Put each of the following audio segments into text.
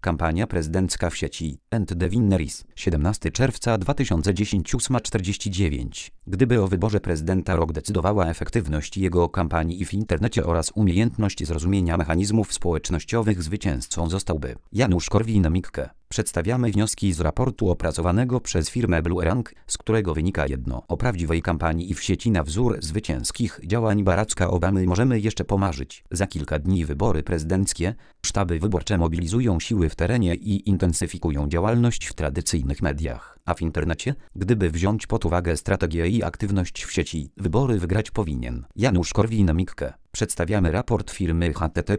Kampania prezydencka w sieci. And the winner is 17 czerwca 2010 8:49. Gdyby o wyborze prezydenta rok decydowała efektywność jego kampanii i w internecie oraz umiejętność zrozumienia mechanizmów społecznościowych, zwycięzcą zostałby Janusz Korwin-Mikke. Przedstawiamy wnioski z raportu opracowanego przez firmę Bluerang, z którego wynika jedno: o prawdziwej kampanii i w sieci na wzór zwycięskich działań Baracka Obamy możemy jeszcze pomarzyć. Za kilka dni wybory prezydenckie. Sztaby wyborcze mobilizują siły w terenie i intensyfikują działalność w tradycyjnych mediach. A w internecie, gdyby wziąć pod uwagę strategię i aktywność w sieci, wybory wygrać powinien Janusz Korwin-Mikke. Przedstawiamy raport firmy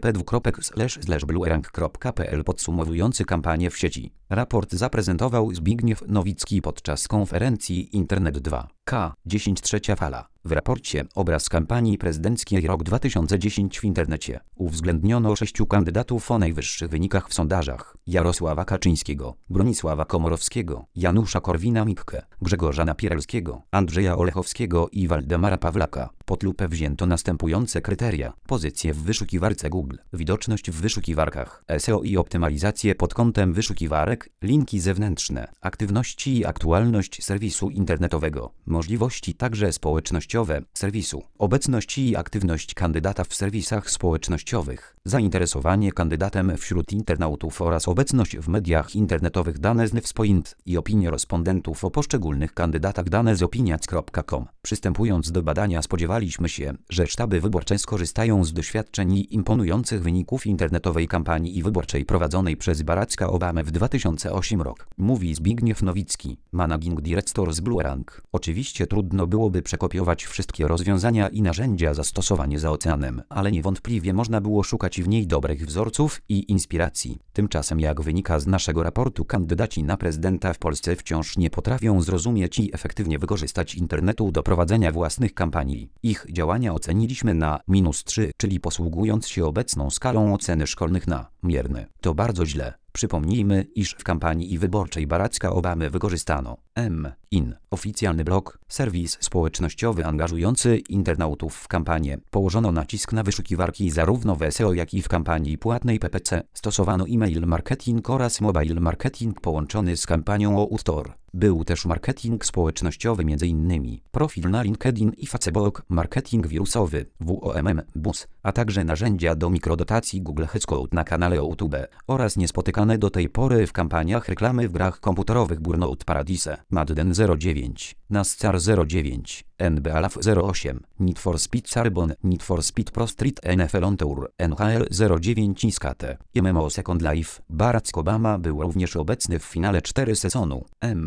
http://bluerang.pl podsumowujący kampanię w sieci. Raport zaprezentował Zbigniew Nowicki podczas konferencji Internet 2K 10 trzecia fala. W raporcie obraz kampanii prezydenckiej rok 2010 w internecie uwzględniono 6 kandydatów o najwyższych wynikach w sondażach: Jarosława Kaczyńskiego, Bronisława Komorowskiego, Janusza Korwina-Mikke, Grzegorza Napieralskiego, Andrzeja Olechowskiego i Waldemara Pawlaka. Pod lupę wzięto następujące kryteria: pozycję w wyszukiwarce Google, widoczność w wyszukiwarkach, SEO i optymalizację pod kątem wyszukiwarek, linki zewnętrzne, aktywności i aktualność serwisu internetowego, możliwości także społecznościowe serwisu, obecność i aktywność kandydata w serwisach społecznościowych, zainteresowanie kandydatem wśród internautów oraz obecność w mediach internetowych, dane z Newspoint i opinie respondentów o poszczególnych kandydatach, dane z opiniac.com. Przystępując do badania, spodziewaliśmy się, że sztaby wyborcze skorzystają z doświadczeń i imponujących wyników internetowej kampanii wyborczej prowadzonej przez Baracka Obamę w 2008 rok, mówi Zbigniew Nowicki, managing director z Bluerang. Oczywiście trudno byłoby przekopiować wszystkie rozwiązania i narzędzia zastosowane za oceanem, ale niewątpliwie można było szukać w niej dobrych wzorców i inspiracji. Tymczasem, jak wynika z naszego raportu, kandydaci na prezydenta w Polsce wciąż nie potrafią zrozumieć i efektywnie wykorzystać internetu do prowadzenia własnych kampanii. Ich działania oceniliśmy na -3, czyli posługując się obecną skalą oceny szkolnych na mierny. To bardzo źle. Przypomnijmy, iż w kampanii wyborczej Baracka Obamy wykorzystano M-IN, oficjalny blog, serwis społecznościowy angażujący internautów w kampanię. Położono nacisk na wyszukiwarki zarówno w SEO, jak i w kampanii płatnej PPC. Stosowano e-mail marketing oraz mobile marketing połączony z kampanią o outdoor. Był też marketing społecznościowy, m.in. profil na LinkedIn i Facebook, marketing wirusowy, WOMM, BUS, a także narzędzia do mikrodotacji Google Hangouts na kanale YouTube oraz niespotykane do tej pory w kampaniach reklamy w grach komputerowych Burnout Paradise, Madden 09, NASCAR 09, NBA Live 08, Need for Speed Carbon, Need for Speed Pro Street, NFL On Tour, NHL 09 i SKT, MMO Second Life. Barack Obama był również obecny w finale 4 sezonu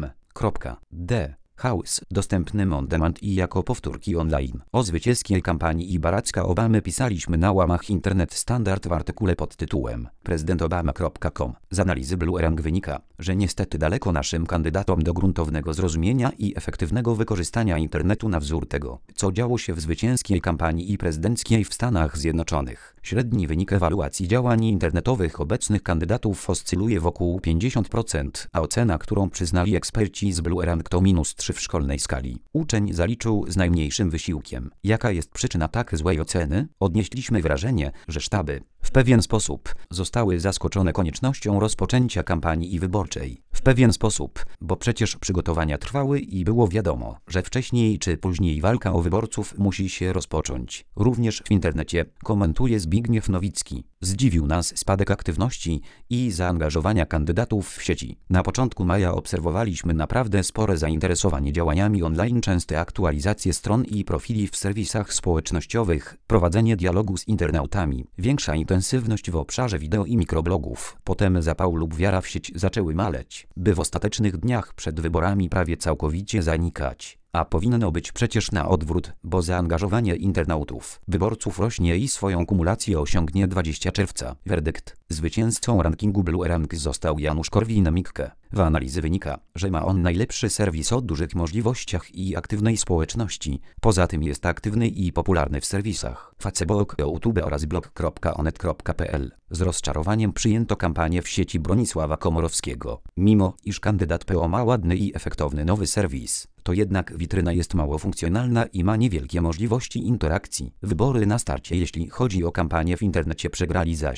M.D. House, dostępnym on demand i jako powtórki online. O zwycięskiej kampanii Baracka Obamy pisaliśmy na łamach Internet Standard w artykule pod tytułem prezydentobama.com. Z analizy Bluerang wynika, że niestety daleko naszym kandydatom do gruntownego zrozumienia i efektywnego wykorzystania internetu na wzór tego, co działo się w zwycięskiej kampanii prezydenckiej w Stanach Zjednoczonych. Średni wynik ewaluacji działań internetowych obecnych kandydatów oscyluje wokół 50%, a ocena, którą przyznali eksperci z Bluerang, to -3 w szkolnej skali. Uczeń zaliczył z najmniejszym wysiłkiem. Jaka jest przyczyna tak złej oceny? Odnieśliśmy wrażenie, że sztaby w pewien sposób zostały zaskoczone koniecznością rozpoczęcia kampanii wyborczej. W pewien sposób, bo przecież przygotowania trwały i było wiadomo, że wcześniej czy później walka o wyborców musi się rozpocząć. Również w internecie, komentuje Zbigniew Nowicki. Zdziwił nas spadek aktywności i zaangażowania kandydatów w sieci. Na początku maja obserwowaliśmy naprawdę spore zainteresowanie działaniami online, częste aktualizacje stron i profili w serwisach społecznościowych, prowadzenie dialogu z internautami, większa intensywność w obszarze wideo i mikroblogów. Potem zapał lub wiara w sieć zaczęły maleć, by w ostatecznych dniach przed wyborami prawie całkowicie zanikać. A powinno być przecież na odwrót, bo zaangażowanie internautów, wyborców rośnie i swoją kumulację osiągnie 20 czerwca. Werdykt. Zwycięzcą rankingu Bluerang został Janusz Korwin-Mikke. W analizy wynika, że ma on najlepszy serwis o dużych możliwościach i aktywnej społeczności. Poza tym jest aktywny i popularny w serwisach Facebook, YouTube oraz blog.onet.pl. Z rozczarowaniem przyjęto kampanię w sieci Bronisława Komorowskiego. Mimo iż kandydat PO ma ładny i efektowny nowy serwis, to jednak witryna jest mało funkcjonalna i ma niewielkie możliwości interakcji. Wybory na starcie, jeśli chodzi o kampanię w internecie, przegrali zaś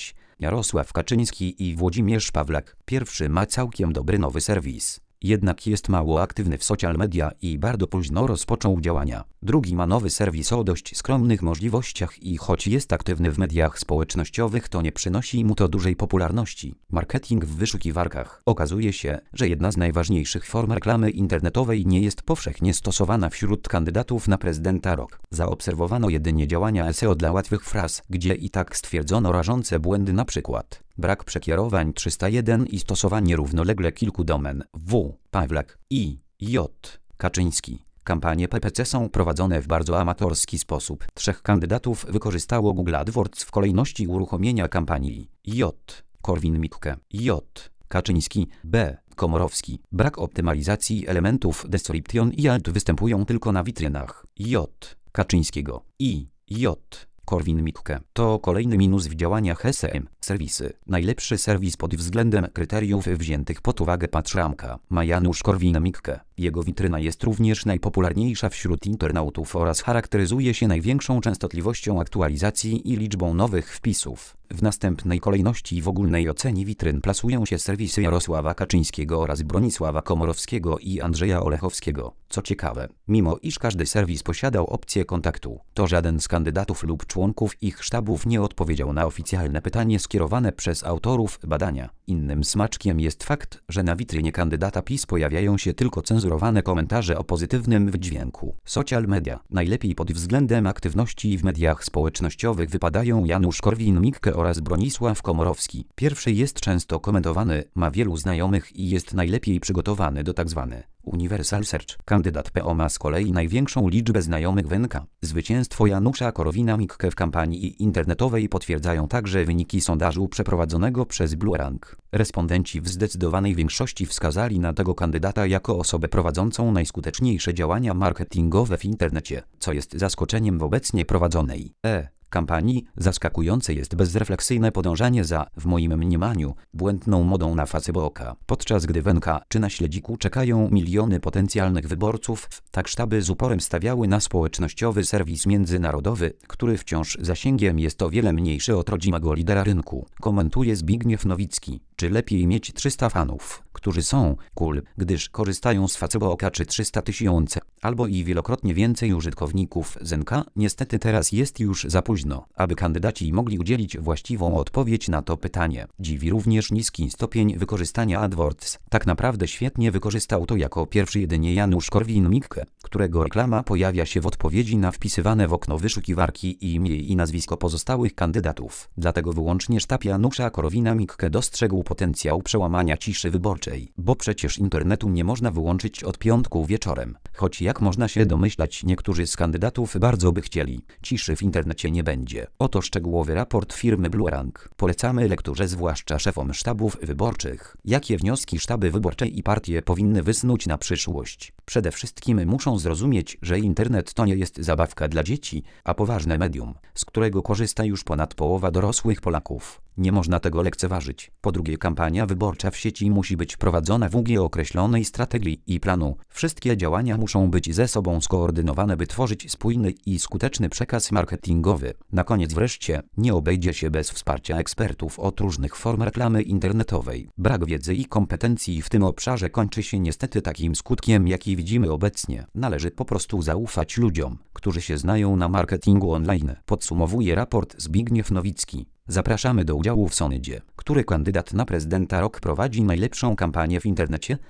Jarosław Kaczyński i Włodzimierz Pawlak. Pierwszy ma całkiem dobry nowy serwis. Jednak jest mało aktywny w social media i bardzo późno rozpoczął działania. Drugi ma nowy serwis o dość skromnych możliwościach i choć jest aktywny w mediach społecznościowych, to nie przynosi mu to dużej popularności. Marketing w wyszukiwarkach. Okazuje się, że jedna z najważniejszych form reklamy internetowej nie jest powszechnie stosowana wśród kandydatów na prezydenta ROK. Zaobserwowano jedynie działania SEO dla łatwych fraz, gdzie i tak stwierdzono rażące błędy, np. brak przekierowań 301 i stosowanie równolegle kilku domen w, Pawlak, i, j, Kaczyński. Kampanie PPC są prowadzone w bardzo amatorski sposób. 3 kandydatów wykorzystało Google AdWords w kolejności uruchomienia kampanii j, Korwin-Mikke, j, Kaczyński, b, Komorowski. Brak optymalizacji elementów description i alt występują tylko na witrynach j, Kaczyńskiego, i, j, Korwin-Mikke. To kolejny minus w działaniach SEM. Serwisy. Najlepszy serwis pod względem kryteriów wziętych pod uwagę PatrzRanka ma Janusz Korwin-Mikke. Jego witryna jest również najpopularniejsza wśród internautów oraz charakteryzuje się największą częstotliwością aktualizacji i liczbą nowych wpisów. W następnej kolejności w ogólnej ocenie witryn plasują się serwisy Jarosława Kaczyńskiego oraz Bronisława Komorowskiego i Andrzeja Olechowskiego. Co ciekawe, mimo iż każdy serwis posiadał opcję kontaktu, to żaden z kandydatów lub członków ich sztabów nie odpowiedział na oficjalne pytanie skierowane przez autorów badania. Innym smaczkiem jest fakt, że na witrynie kandydata PiS pojawiają się tylko cenzurowane komentarze o pozytywnym wydźwięku. Social media. Najlepiej pod względem aktywności w mediach społecznościowych wypadają Janusz Korwin-Mikke oraz Bronisław Komorowski. Pierwszy jest często komentowany, ma wielu znajomych i jest najlepiej przygotowany do tzw. Universal Search. Kandydat PO ma z kolei największą liczbę znajomych w NK. Zwycięstwo Janusza Korwina-Mikke w kampanii internetowej potwierdzają także wyniki sondażu przeprowadzonego przez BlueRank. Respondenci w zdecydowanej większości wskazali na tego kandydata jako osobę prowadzącą najskuteczniejsze działania marketingowe w internecie, co jest zaskoczeniem w obecnie prowadzonej kampanii. Zaskakujące jest bezrefleksyjne podążanie za, w moim mniemaniu, błędną modą na Facebooka. Podczas gdy w NK czy na śledziku czekają miliony potencjalnych wyborców, tak sztaby z uporem stawiały na społecznościowy serwis międzynarodowy, który wciąż zasięgiem jest o wiele mniejszy od rodzimego lidera rynku. Komentuje Zbigniew Nowicki. Czy lepiej mieć 300 fanów, którzy są cool, gdyż korzystają z Facebooka, czy 300 000, albo i wielokrotnie więcej użytkowników z NK? Niestety teraz jest już za późno, aby kandydaci mogli udzielić właściwą odpowiedź na to pytanie. Dziwi również niski stopień wykorzystania AdWords. Tak naprawdę świetnie wykorzystał to jako pierwszy jedynie Janusz Korwin-Mikke, którego reklama pojawia się w odpowiedzi na wpisywane w okno wyszukiwarki imię i nazwisko pozostałych kandydatów. Dlatego wyłącznie sztab Janusza Korwina-Mikke dostrzegł potencjał przełamania ciszy wyborczej, bo przecież internetu nie można wyłączyć od piątku wieczorem. Choć jak można się domyślać, niektórzy z kandydatów bardzo by chcieli. Ciszy w internecie nie będzie. Oto szczegółowy raport firmy BlueRank. Polecamy lekturze zwłaszcza szefom sztabów wyborczych. Jakie wnioski sztaby wyborcze i partie powinny wysnuć na przyszłość? Przede wszystkim muszą zrozumieć, że internet to nie jest zabawka dla dzieci, a poważne medium, z którego korzysta już ponad połowa dorosłych Polaków. Nie można tego lekceważyć. Po drugie, kampania wyborcza w sieci musi być prowadzona w określonej strategii i planu. Wszystkie działania muszą być ze sobą skoordynowane, by tworzyć spójny i skuteczny przekaz marketingowy. Na koniec wreszcie, nie obejdzie się bez wsparcia ekspertów od różnych form reklamy internetowej. Brak wiedzy i kompetencji w tym obszarze kończy się niestety takim skutkiem, jaki widzimy obecnie. Należy po prostu zaufać ludziom, którzy się znają na marketingu online. Podsumowuje raport Zbigniew Nowicki. Zapraszamy do udziału w sondzie. Który kandydat na prezydenta ROK prowadzi najlepszą kampanię w internecie?